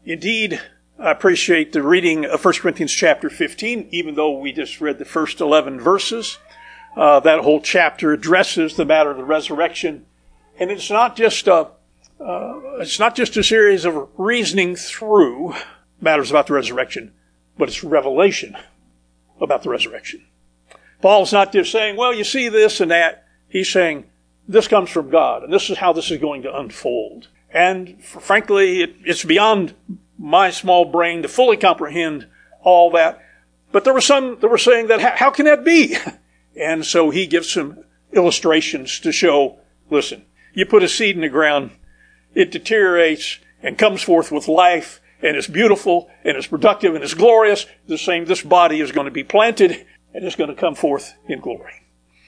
Indeed, I appreciate the reading of 1 Corinthians chapter 15, even though we just read the first 11 verses. That whole chapter addresses the matter of the resurrection. And it's not just a series of reasoning through matters about the resurrection, but it's revelation about the resurrection. Paul's not just saying, well, you see this and that. He's saying, this comes from God, and this is how this is going to unfold. And frankly, it's beyond my small brain to fully comprehend all that. But there were some that were saying that, how can that be? And so he gives some illustrations to show, listen, you put a seed in the ground, it deteriorates and comes forth with life, and it's beautiful, and it's productive, and it's glorious. The same, this body is going to be planted, and it's going to come forth in glory.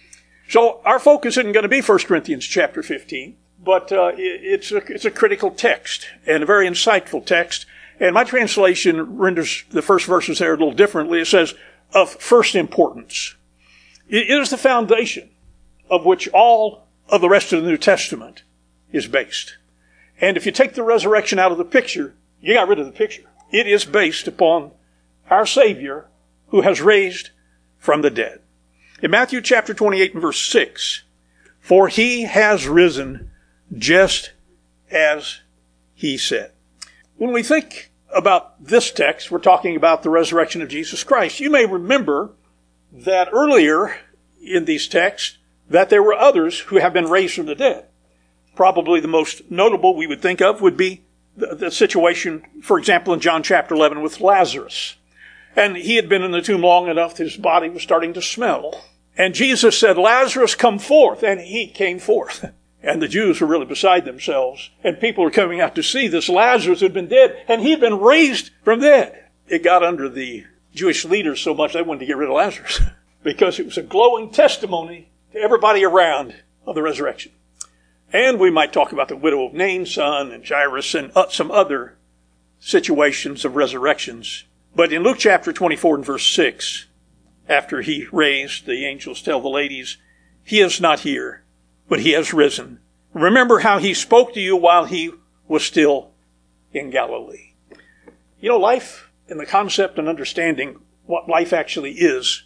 So our focus isn't going to be 1 Corinthians chapter 15, but it's a critical text, and a very insightful text. And my translation renders the first verses there a little differently. It says, of first importance. It is the foundation of which all of the rest of the New Testament is based. And if you take the resurrection out of the picture, you got rid of the picture. It is based upon our Savior who has raised from the dead. In Matthew chapter 28 and verse 6, for he has risen just as he said. When we think about this text, we're talking about the resurrection of Jesus Christ. You may remember that earlier in these texts that there were others who have been raised from the dead. Probably the most notable we would think of would be the situation, for example, in John chapter 11 with Lazarus. And he had been in the tomb long enough that his body was starting to smell. And Jesus said, Lazarus, come forth. And he came forth. And the Jews were really beside themselves. And people were coming out to see this Lazarus had been dead. And he had been raised from dead. It got under the Jewish leaders so much they wanted to get rid of Lazarus. Because it was a glowing testimony to everybody around of the resurrection. And we might talk about the widow of Nain's son and Jairus and some other situations of resurrections. But in Luke chapter 24 and verse 6, after he raised, the angels tell the ladies, he is not here, but he has risen. Remember how he spoke to you while he was still in Galilee. You know, life and the concept and understanding what life actually is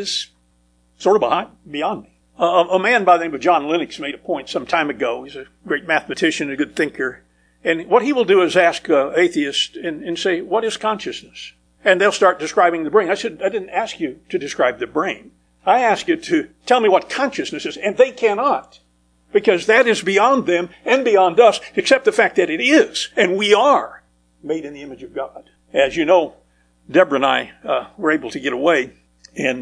sort of beyond me. A man by the name of John Lennox made a point some time ago. He's a great mathematician and a good thinker. And what he will do is ask atheists and say, what is consciousness? And they'll start describing the brain. I said, I didn't ask you to describe the brain. I asked you to tell me what consciousness is. And they cannot. Because that is beyond them and beyond us, except the fact that it is. And we are made in the image of God. As you know, Deborah and I were able to get away. And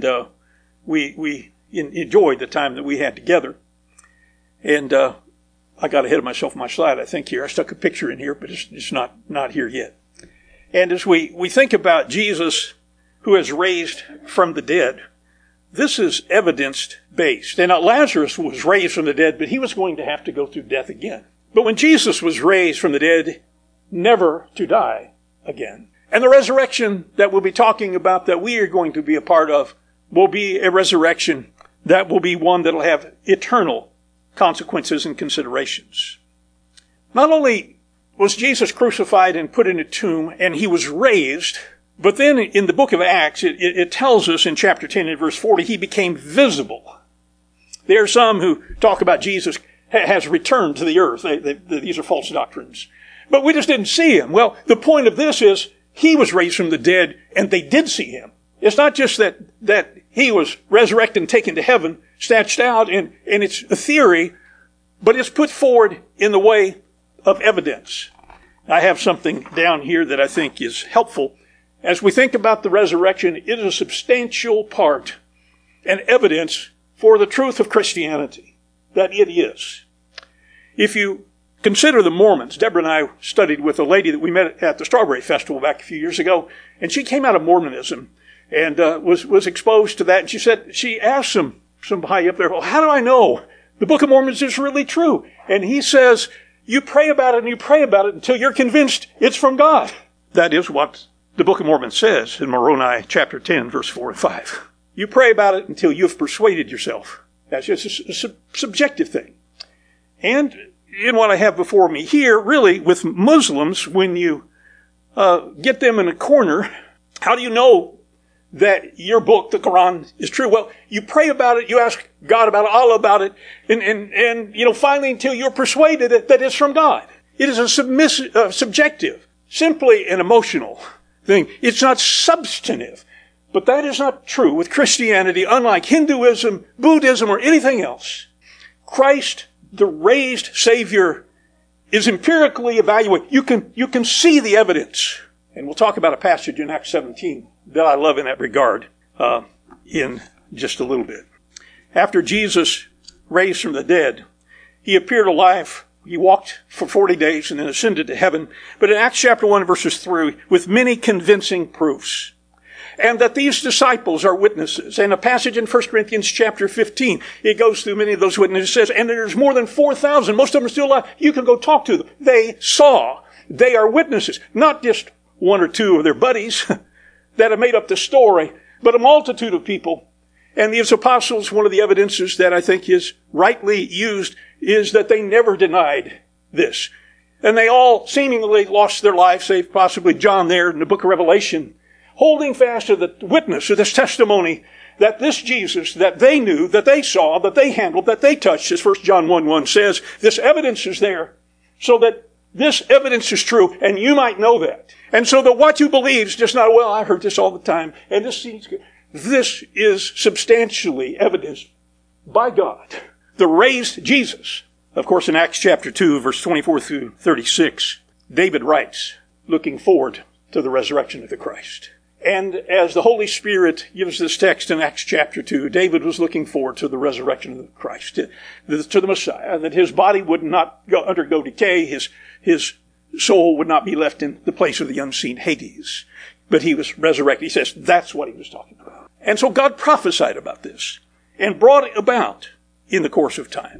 we enjoyed the time that we had together. And I got ahead of myself on my slide, I think, here. I stuck a picture in here, but it's not here yet. And as we think about Jesus who is raised from the dead, this is evidence-based. And Lazarus was raised from the dead, but he was going to have to go through death again. But when Jesus was raised from the dead, never to die again. And the resurrection that we'll be talking about, that we are going to be a part of, will be a resurrection that will be one that will have eternal consequences and considerations. Not only was Jesus crucified and put in a tomb, and he was raised, but then in the book of Acts, it tells us in chapter 10 and verse 40, he became visible. There are some who talk about Jesus has returned to the earth. These are false doctrines. But we just didn't see him. Well, the point of this is he was raised from the dead, and they did see him. It's not just that he was resurrected and taken to heaven, snatched out, and it's a theory, but it's put forward in the way of evidence. I have something down here that I think is helpful. As we think about the resurrection, it is a substantial part and evidence for the truth of Christianity, that it is. If you consider the Mormons, Deborah and I studied with a lady that we met at the Strawberry Festival back a few years ago, and she came out of Mormonism and was exposed to that. And she asked somebody up there, well, how do I know the Book of Mormon is really true? And he says, you pray about it and you pray about it until you're convinced it's from God. That is what the Book of Mormon says in Moroni chapter 10, verse 4 and 5. You pray about it until you've persuaded yourself. That's just a subjective thing. And in what I have before me here, really with Muslims, when you get them in a corner. How do you know that your book, the Quran, is true? Well, you pray about it, you ask God about it, Allah about it, and finally until you're persuaded that it's from God. It is a subjective, simply an emotional thing. It's not substantive. But that is not true with Christianity, unlike Hinduism, Buddhism, or anything else. Christ, the raised Savior, is empirically evaluated. You can see the evidence. And we'll talk about a passage in Acts 17 that I love in that regard in just a little bit. After Jesus raised from the dead, he appeared alive. He walked for 40 days and then ascended to heaven. But in Acts chapter 1, verses 3, with many convincing proofs. And that these disciples are witnesses. And a passage in 1 Corinthians chapter 15, it goes through many of those witnesses. It says, and there's more than 4,000. Most of them are still alive. You can go talk to them. They saw. They are witnesses. Not just one or two of their buddies that have made up the story, but a multitude of people. And these apostles, one of the evidences that I think is rightly used is that they never denied this. And they all seemingly lost their lives, save possibly John there in the book of Revelation, holding fast to the witness, to this testimony that this Jesus that they knew, that they saw, that they handled, that they touched, as 1 John 1:1 says, this evidence is there so that this evidence is true and you might know that. And so that what you believe is just not, well, I heard this all the time and this seems good. This is substantially evidenced by God. The raised Jesus. Of course, in Acts chapter 2, verse 24 through 36, David writes, looking forward to the resurrection of the Christ. And as the Holy Spirit gives this text in Acts chapter 2, David was looking forward to the resurrection of the Christ, to the Messiah, that his body would not undergo decay, his soul would not be left in the place of the unseen Hades, but he was resurrected. He says that's what he was talking about. And so God prophesied about this and brought it about in the course of time.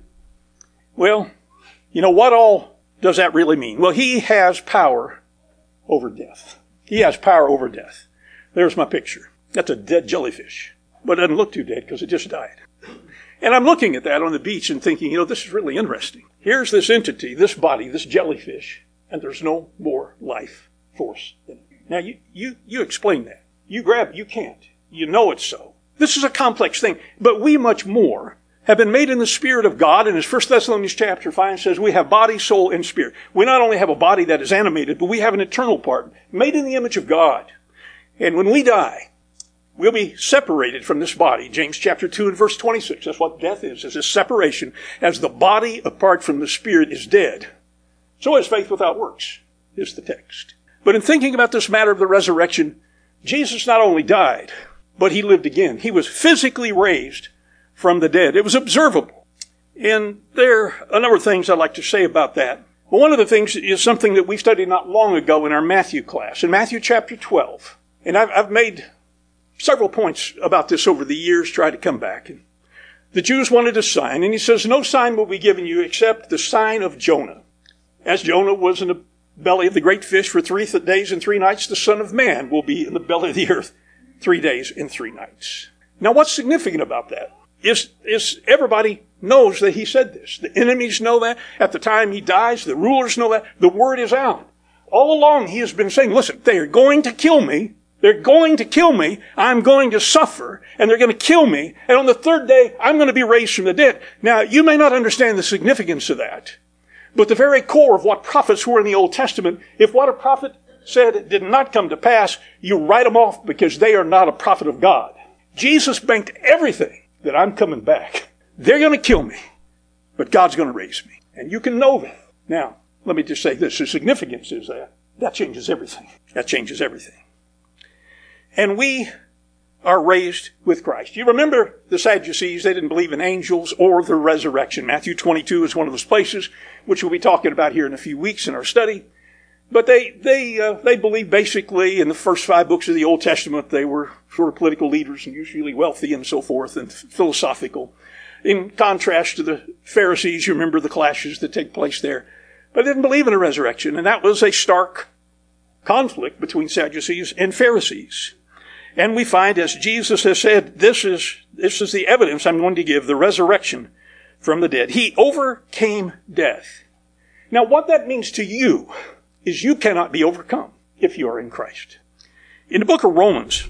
Well, what all does that really mean? Well, he has power over death. He has power over death. There's my picture. That's a dead jellyfish. But it doesn't look too dead because it just died. And I'm looking at that on the beach and thinking, this is really interesting. Here's this entity, this body, this jellyfish, and there's no more life force in it. Now, you explain that. You can't. You know it's so. This is a complex thing. But we much more have been made in the Spirit of God. And as 1 Thessalonians chapter 5 says, we have body, soul, and spirit. We not only have a body that is animated, but we have an eternal part, made in the image of God. And when we die, we'll be separated from this body. James chapter 2 and verse 26. That's what death is this separation. As the body apart from the spirit is dead, so is faith without works, is the text. But in thinking about this matter of the resurrection, Jesus not only died, but he lived again. He was physically raised from the dead. It was observable. And there are a number of things I'd like to say about that. Well, one of the things is something that we studied not long ago in our Matthew class, in Matthew chapter 12. And I've made several points about this over the years, try to come back. And the Jews wanted a sign, and he says, no sign will be given you except the sign of Jonah. As Jonah was in the belly of the great fish for 3 days and 3 nights, the Son of Man will be in the belly of the earth 3 days and 3 nights. Now, what's significant about that is everybody knows that he said this. The enemies know that. At the time he dies, the rulers know that. The word is out. All along he has been saying, listen, they are going to kill me. They're going to kill me. I'm going to suffer, and they're going to kill me. And on the 3rd day, I'm going to be raised from the dead. Now, you may not understand the significance of that, but the very core of what prophets were in the Old Testament, if what a prophet said did not come to pass, you write them off because they are not a prophet of God. Jesus banked everything that I'm coming back. They're going to kill me, but God's going to raise me. And you can know that. Now, let me just say this. The significance is that changes everything. That changes everything. And we are raised with Christ. You remember the Sadducees, they didn't believe in angels or the resurrection. Matthew 22 is one of those places, which we'll be talking about here in a few weeks in our study. But they believed basically in the first 5 books of the Old Testament, they were sort of political leaders and usually wealthy and so forth and philosophical. In contrast to the Pharisees, you remember the clashes that take place there. But they didn't believe in a resurrection, and that was a stark conflict between Sadducees and Pharisees. And we find, as Jesus has said, this is the evidence I'm going to give, the resurrection from the dead. He overcame death. Now, what that means to you is you cannot be overcome. if you are in Christ. In the book of Romans,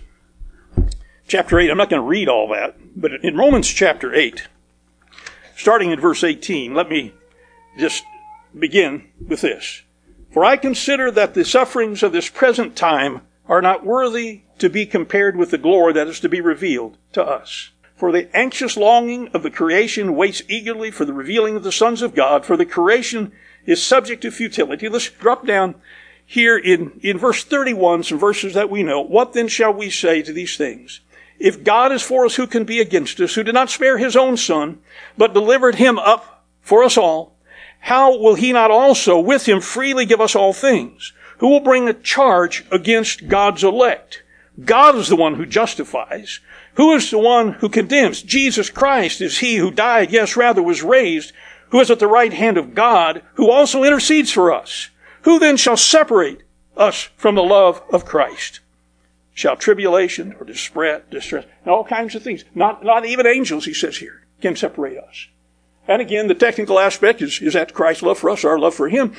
chapter 8, I'm not going to read all that, but in Romans chapter 8, starting in verse 18, let me just begin with this. For I consider that the sufferings of this present time are not worthy to be compared with the glory that is to be revealed to us. For the anxious longing of the creation waits eagerly for the revealing of the sons of God, for the creation is subject to futility. Let's drop down here in verse 31, some verses that we know. What then shall we say to these things? If God is for us, who can be against us? Who did not spare his own son, but delivered him up for us all, how will he not also with him freely give us all things? Who will bring a charge against God's elect? God is the one who justifies. Who is the one who condemns? Jesus Christ is he who died, yes, rather was raised, who is at the right hand of God, who also intercedes for us. Who then shall separate us from the love of Christ? Shall tribulation or distress, and all kinds of things. Not even angels, he says here, can separate us. And again, the technical aspect is that Christ's love for us, our love for him.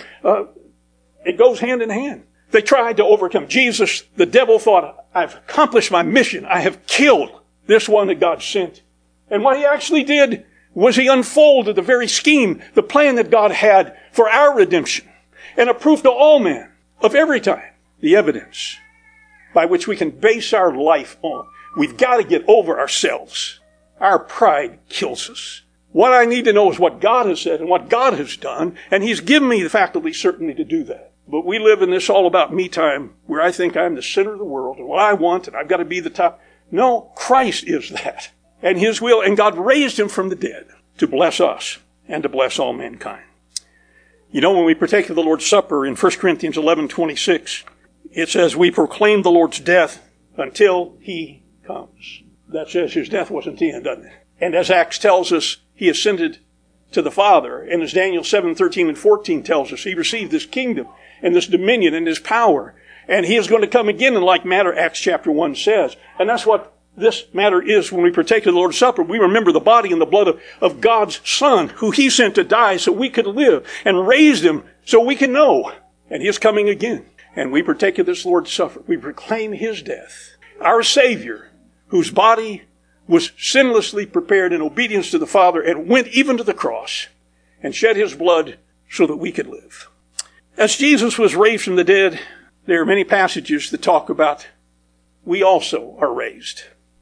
It goes hand in hand. They tried to overcome Jesus. The devil thought, I've accomplished my mission. I have killed this one that God sent. And what he actually did was he unfolded the very scheme, the plan that God had for our redemption, and a proof to all men of every time, the evidence by which we can base our life on. We've got to get over ourselves. Our pride kills us. What I need to know is what God has said and what God has done, and he's given me the faculty certainly to do that. But we live in this all about me time where I think I'm the center of the world and what I want and I've got to be the top. No, Christ is that. And his will, and God raised him from the dead to bless us and to bless all mankind. You know, when we partake of the Lord's Supper in 1 Corinthians 11:26, it says we proclaim the Lord's death until he comes. That says his death wasn't the end, doesn't it? And as Acts tells us, he ascended to the Father. And as Daniel 7:13 and 14 tells us, he received this kingdom and this dominion and this power. And he is going to come again in like manner, Acts chapter 1 says. And that's what this matter is when we partake of the Lord's Supper. We remember the body and the blood of God's Son, who he sent to die so we could live, and raised him so we can know. And he is coming again. And we partake of this Lord's Supper. We proclaim his death. Our Savior, whose body was sinlessly prepared in obedience to the Father and went even to the cross and shed his blood so that we could live. As Jesus was raised from the dead, there are many passages that talk about we also are raised.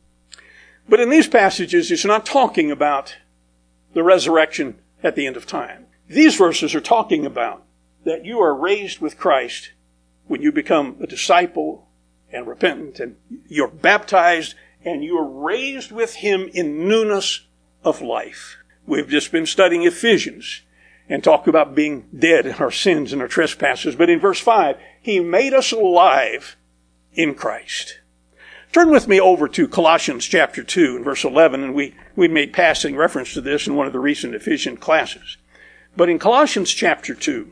But in these passages, it's not talking about the resurrection at the end of time. These verses are talking about that you are raised with Christ when you become a disciple and repentant, and you're baptized and you are raised with him in newness of life. We've just been studying Ephesians and talked about being dead in our sins and our trespasses. But in verse 5, he made us alive in Christ. Turn with me over to Colossians chapter 2 and verse 11, and we made passing reference to this in one of the recent Ephesian classes. But in Colossians chapter 2,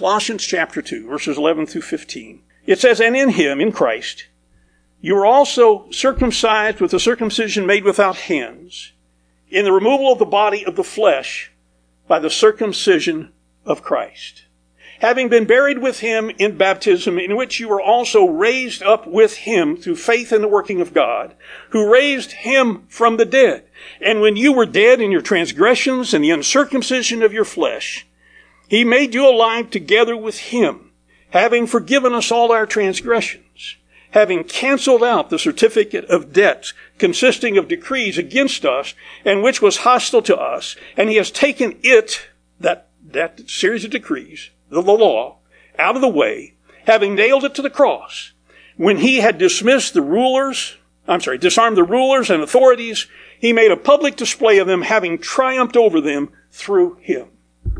verses 11 through 15, it says, and in him, in Christ, you are also circumcised with a circumcision made without hands, in the removal of the body of the flesh by the circumcision of Christ, having been buried with him in baptism, in which you were also raised up with him through faith in the working of God, who raised him from the dead. And when you were dead in your transgressions and the uncircumcision of your flesh, he made you alive together with him, having forgiven us all our transgressions, having canceled out the certificate of debts consisting of decrees against us, and which was hostile to us, and he has taken it, that series of decrees, the law, out of the way, having nailed it to the cross. When he had disarmed the rulers and authorities, he made a public display of them, having triumphed over them through him.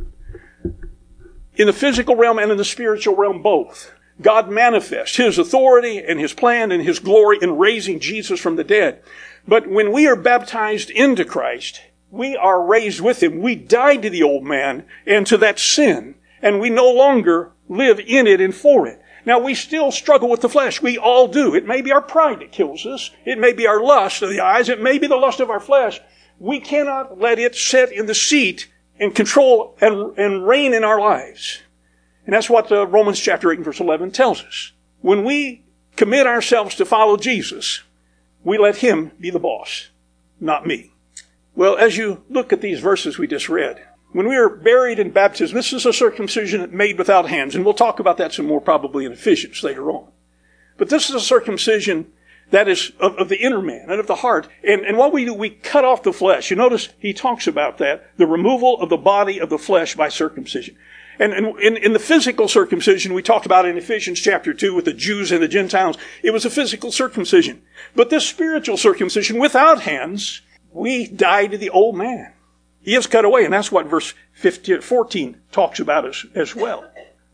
In the physical realm and in the spiritual realm both, God manifests his authority and his plan and his glory in raising Jesus from the dead. But when we are baptized into Christ, we are raised with him. We died to the old man and to that sin, and we no longer live in it and for it. Now, we still struggle with the flesh. We all do. It may be our pride that kills us. It may be our lust of the eyes. It may be the lust of our flesh. We cannot let it sit in the seat and control and reign in our lives. And that's what Romans chapter 8 and verse 11 tells us. when we commit ourselves to follow Jesus, we let him be the boss, not me. Well, as you look at these verses we just read, when we are buried in baptism, this is a circumcision made without hands, and we'll talk about that some more probably in Ephesians later on. But this is a circumcision that is of the inner man and of the heart. And what we do, we cut off the flesh. You notice he talks about that, the removal of the body of the flesh by circumcision. And in the physical circumcision we talked about in Ephesians chapter 2 with the Jews and the Gentiles, it was a physical circumcision. But this spiritual circumcision without hands, we die to the old man. He is cut away, and that's what verse 14 talks about as well.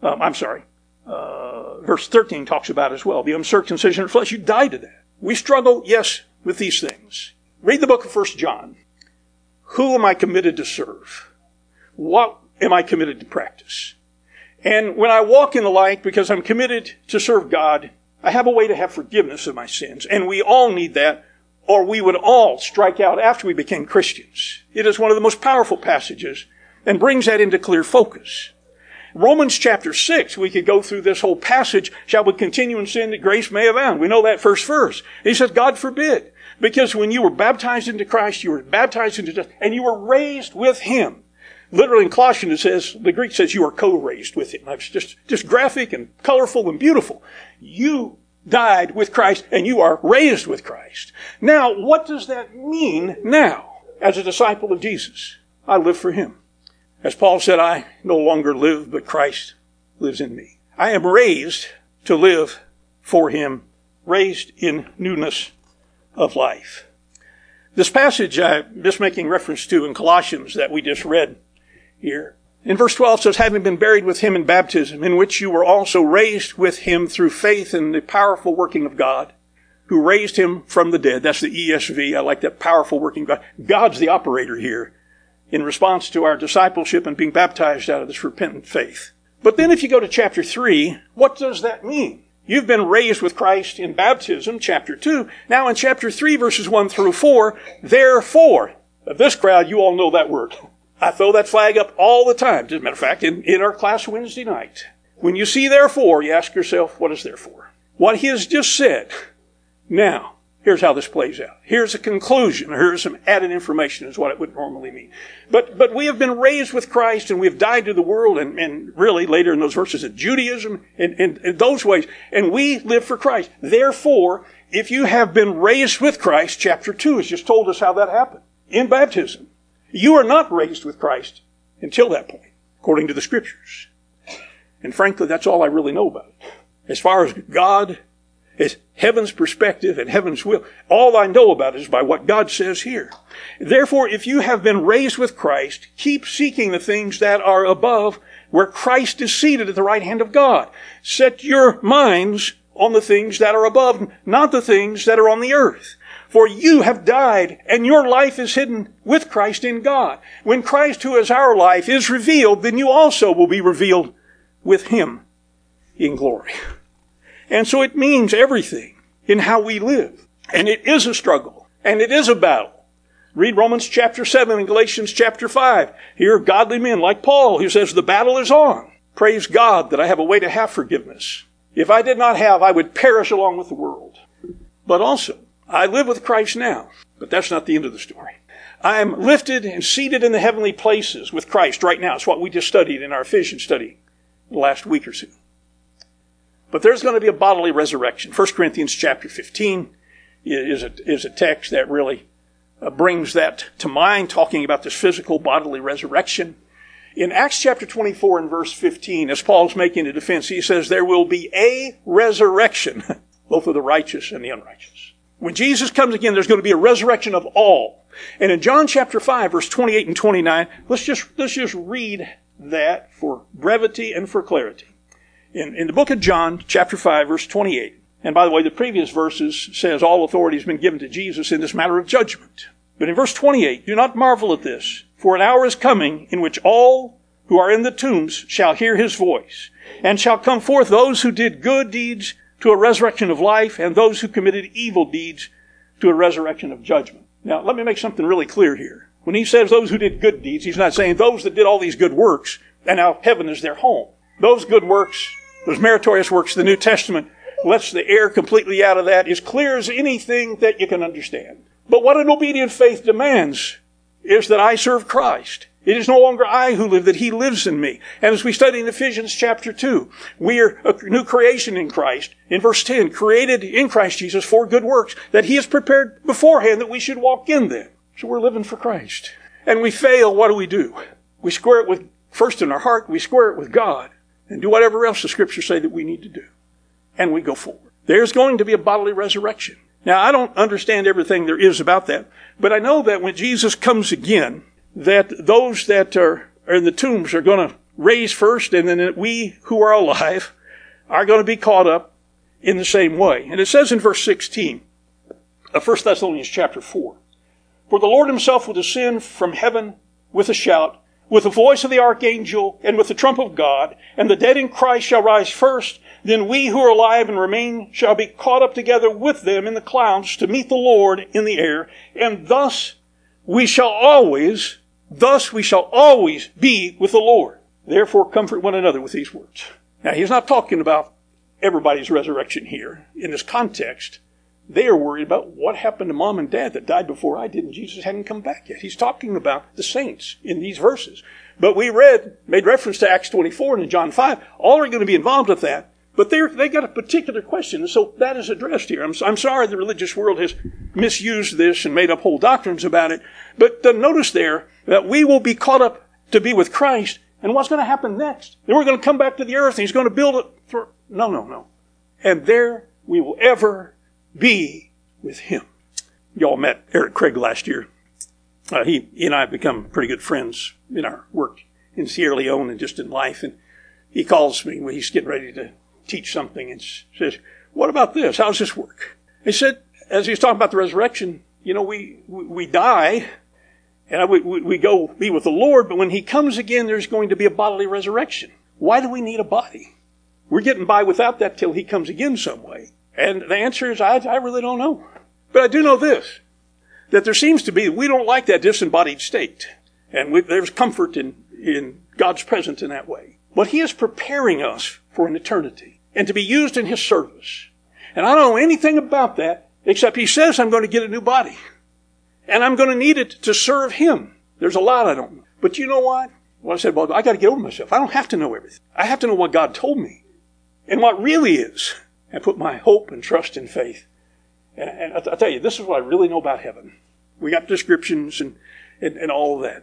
Verse 13 talks about as well. The uncircumcision of the flesh, you die to that. We struggle, yes, with these things. Read the book of 1 John. Who am I committed to serve? What am I committed to practice? And when I walk in the light, because I'm committed to serve God, I have a way to have forgiveness of my sins. And we all need that, or we would all strike out after we became Christians. It is one of the most powerful passages and brings that into clear focus. Romans chapter 6, we could go through this whole passage. Shall we continue in sin that grace may abound? We know that first verse. He says, God forbid. Because when you were baptized into Christ, you were baptized into death, and you were raised with him. Literally in Colossians it says, the Greek says you are co-raised with him. That's just graphic and colorful and beautiful. You died with Christ and you are raised with Christ. Now, what does that mean now as a disciple of Jesus? I live for him. As Paul said, I no longer live, but Christ lives in me. I am raised to live for him, raised in newness of life. This passage I'm just making reference to in Colossians that we just read here. In verse 12 says, having been buried with him in baptism, in which you were also raised with him through faith in the powerful working of God, who raised him from the dead. That's the ESV. I like that, powerful working God. God's the operator here in response to our discipleship and being baptized out of this repentant faith. But then if you go to chapter 3, what does that mean? You've been raised with Christ in baptism, chapter 2. Now in chapter 3, verses 1 through 4, therefore, of this crowd, you all know that word. I throw that flag up all the time. As a matter of fact, in our class Wednesday night. When you see therefore, you ask yourself, what is therefore? What he has just said. Now, here's how this plays out. Here's a conclusion. Here's some added information is what it would normally mean. But we have been raised with Christ and we have died to the world and really later in those verses of Judaism and those ways. And we live for Christ. Therefore, if you have been raised with Christ, chapter 2 has just told us how that happened. In baptism. You are not raised with Christ until that point, according to the Scriptures. And frankly, that's all I really know about it. As far as God, as heaven's perspective and heaven's will, all I know about it is by what God says here. Therefore, if you have been raised with Christ, keep seeking the things that are above, where Christ is seated at the right hand of God. Set your minds on the things that are above, not the things that are on the earth. For you have died, and your life is hidden with Christ in God. When Christ, who is our life, is revealed, then you also will be revealed with him in glory. And so it means everything in how we live. And it is a struggle, and it is a battle. Read Romans chapter 7 and Galatians chapter 5. Here are godly men like Paul who says the battle is on. Praise God that I have a way to have forgiveness. If I did not have, I would perish along with the world. But also, I live with Christ now, but that's not the end of the story. I am lifted and seated in the heavenly places with Christ right now. It's what we just studied in our Ephesians study the last week or so. But there's going to be a bodily resurrection. 1 Corinthians chapter 15 is a text that really brings that to mind, talking about this physical bodily resurrection. In Acts chapter 24 and verse 15, as Paul's making a defense, he says there will be a resurrection, both of the righteous and the unrighteous. When Jesus comes again, there's going to be a resurrection of all. And in John chapter 5, verse 28 and 29, let's just read that for brevity and for clarity. In the book of John, chapter 5, verse 28, and by the way, the previous verses says all authority has been given to Jesus in this matter of judgment. But in verse 28, do not marvel at this, for an hour is coming in which all who are in the tombs shall hear his voice, and shall come forth those who did good deeds to a resurrection of life, and those who committed evil deeds to a resurrection of judgment. Now, let me make something really clear here. When he says those who did good deeds, he's not saying those that did all these good works, and now heaven is their home. Those good works, those meritorious works, the New Testament lets the air completely out of that, as clear as anything that you can understand. But what an obedient faith demands is that I serve Christ. It is no longer I who live, that he lives in me. And as we study in Ephesians chapter 2, we are a new creation in Christ. In verse 10, created in Christ Jesus for good works that he has prepared beforehand that we should walk in them. So we're living for Christ. And we fail, what do? We square it with, first in our heart, we square it with God and do whatever else the scriptures say that we need to do. And we go forward. There's going to be a bodily resurrection. Now, I don't understand everything there is about that, but I know that when Jesus comes again, that those that are in the tombs are going to raise first, and then that we who are alive are going to be caught up in the same way. And it says in verse 16 of 1 Thessalonians chapter 4, "For the Lord himself will descend from heaven with a shout, with the voice of the archangel, and with the trump of God, and the dead in Christ shall rise first. Then we who are alive and remain shall be caught up together with them in the clouds to meet the Lord in the air, and thus we shall always be with the Lord. Therefore comfort one another with these words." Now, he's not talking about everybody's resurrection here. In this context, they are worried about what happened to mom and dad that died before I did and Jesus hadn't come back yet. He's talking about the saints in these verses. But we made reference to Acts 24 and in John 5. All are going to be involved with that. But they got a particular question, so that is addressed here. I'm sorry the religious world has misused this and made up whole doctrines about it. But notice there that we will be caught up to be with Christ. And what's going to happen next? Then we're going to come back to the earth and he's going to build it for... No. And there we will ever be with him. Y'all met Eric Craig last year. He and I have become pretty good friends in our work in Sierra Leone and just in life. And he calls me when he's getting ready to teach something and says, "What about this? How does this work?" He said, as he was talking about the resurrection, we die and we go be with the Lord, but when he comes again, there's going to be a bodily resurrection. Why do we need a body? We're getting by without that till he comes again some way. And the answer is, I really don't know. But I do know this, that there seems to be, we don't like that disembodied state. And there's comfort in God's presence in that way. But he is preparing us for an eternity and to be used in his service. And I don't know anything about that except he says I'm going to get a new body. And I'm going to need it to serve him. There's a lot I don't know. But you know what? Well, I said, I got to get over myself. I don't have to know everything. I have to know what God told me and what really is. And put my hope and trust and faith. And I tell you, this is what I really know about heaven. We got descriptions and all of that.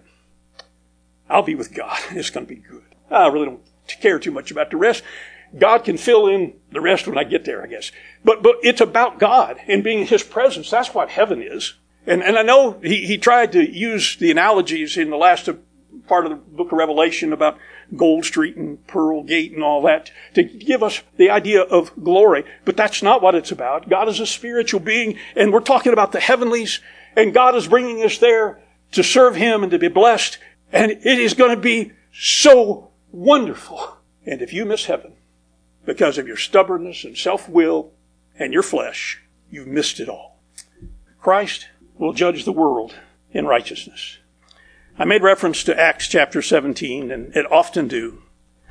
I'll be with God. It's going to be good. I really don't care too much about the rest. God can fill in the rest when I get there, I guess. But it's about God and being in his presence. That's what heaven is. And I know he tried to use the analogies in the last part of the book of Revelation about Gold Street and Pearl Gate and all that to give us the idea of glory. But that's not what it's about. God is a spiritual being, and we're talking about the heavenlies, and God is bringing us there to serve him and to be blessed. And it is going to be so wonderful. And if you miss heaven because of your stubbornness and self-will and your flesh, you've missed it all. Christ will judge the world in righteousness. I made reference to Acts chapter 17, and it often do.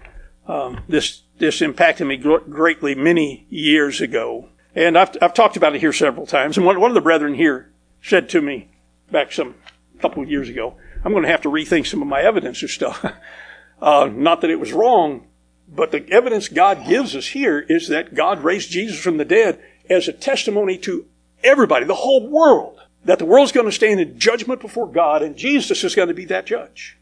This impacted me greatly many years ago. And I've talked about it here several times. And one of the brethren here said to me back some couple of years ago, I'm going to have to rethink some of my evidence or stuff. Not that it was wrong, but the evidence God gives us here is that God raised Jesus from the dead as a testimony to everybody, the whole world, that the world's going to stand in judgment before God, and Jesus is going to be that judge.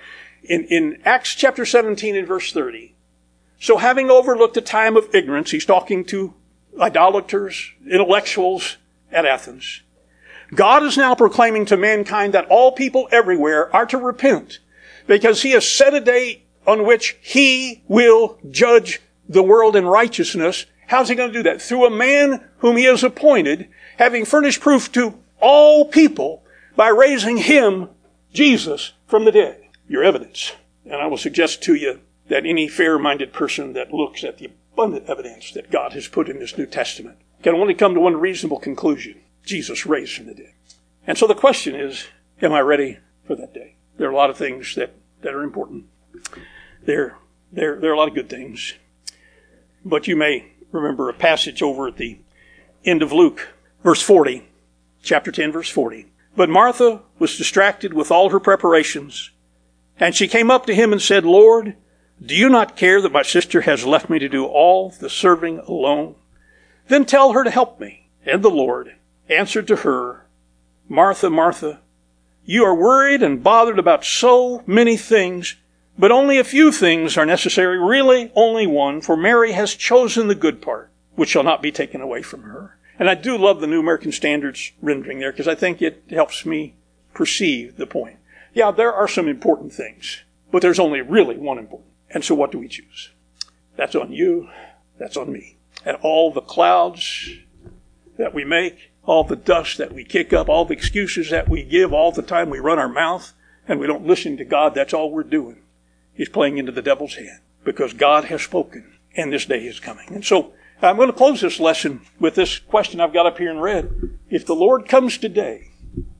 In Acts chapter 17 and verse 30, so having overlooked the time of ignorance, he's talking to idolaters, intellectuals at Athens, God is now proclaiming to mankind that all people everywhere are to repent, because he has set a day on which he will judge the world in righteousness. How's he going to do that? Through a man whom he has appointed, having furnished proof to all people by raising him, Jesus, from the dead. Your evidence. And I will suggest to you that any fair-minded person that looks at the abundant evidence that God has put in this New Testament can only come to one reasonable conclusion. Jesus raised from the dead. And so the question is, am I ready for that day? There are a lot of things that are important. There are a lot of good things. But you may remember a passage over at the end of Luke, verse 40, chapter 10, verse 40. But Martha was distracted with all her preparations, and she came up to him and said, Lord, do you not care that my sister has left me to do all the serving alone? Then tell her to help me. And the Lord answered to her, Martha, Martha, you are worried and bothered about so many things, but only a few things are necessary, really only one, for Mary has chosen the good part, which shall not be taken away from her. And I do love the New American Standards rendering there, because I think it helps me perceive the point. Yeah, there are some important things, but there's only really one important. And so what do we choose? That's on you. That's on me. And all the clouds that we make, all the dust that we kick up, all the excuses that we give, all the time we run our mouth and we don't listen to God, that's all we're doing. He's playing into the devil's hand, because God has spoken and this day is coming. And so I'm going to close this lesson with this question I've got up here in red. If the Lord comes today,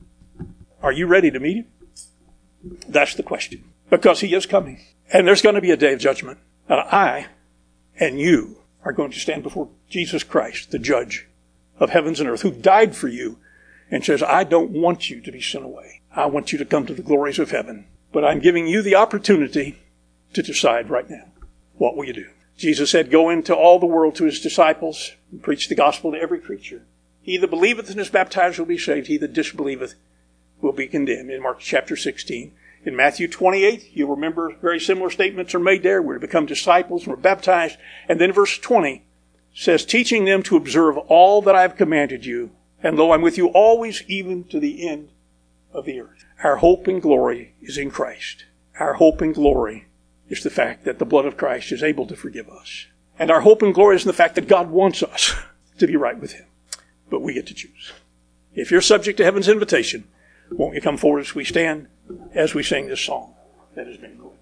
are you ready to meet him? That's the question. Because he is coming. And there's going to be a day of judgment. And I and you are going to stand before Jesus Christ, the judge of heavens and earth, who died for you and says, I don't want you to be sent away. I want you to come to the glories of heaven. But I'm giving you the opportunity to decide right now. What will you do? Jesus said, go into all the world to his disciples and preach the gospel to every creature. He that believeth and is baptized will be saved. He that disbelieveth will be condemned. In Mark chapter 16. In Matthew 28, you'll remember very similar statements are made there. We're to become disciples, we're baptized. And then verse 20 says, teaching them to observe all that I have commanded you. And lo, I'm with you always, even to the end of the earth. Our hope and glory is in Christ. Our hope and glory is the fact that the blood of Christ is able to forgive us. And our hope and glory is in the fact that God wants us to be right with him. But we get to choose. If you're subject to heaven's invitation, won't you come forward as we stand, as we sing this song that has been quoted?